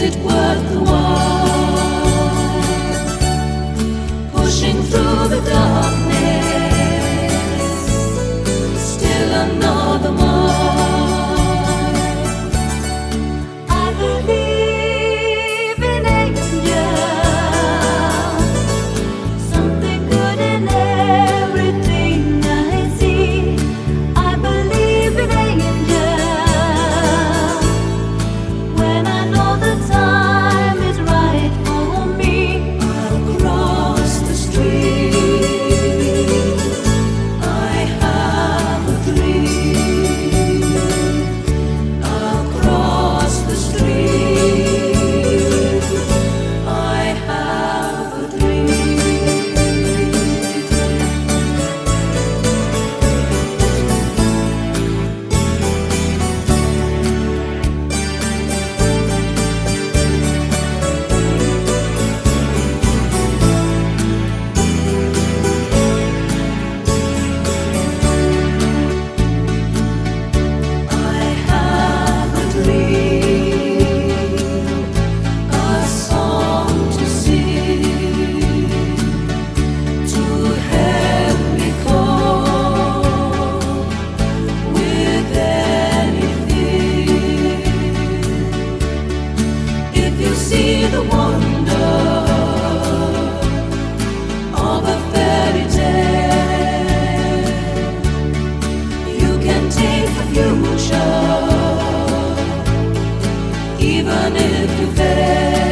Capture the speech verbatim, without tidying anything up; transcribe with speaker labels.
Speaker 1: it worth the while? Pushing through the darkness, still another mile. I believe in angels, something good in everything I see. I believe in angels when I know the time is right for me. Across the street, I have a dream. Across the street, I have a dream. I have a dream, a song to sing, to help me cope with anything. If you see the wonder of a fairy tale, you can take the future, even if you fail.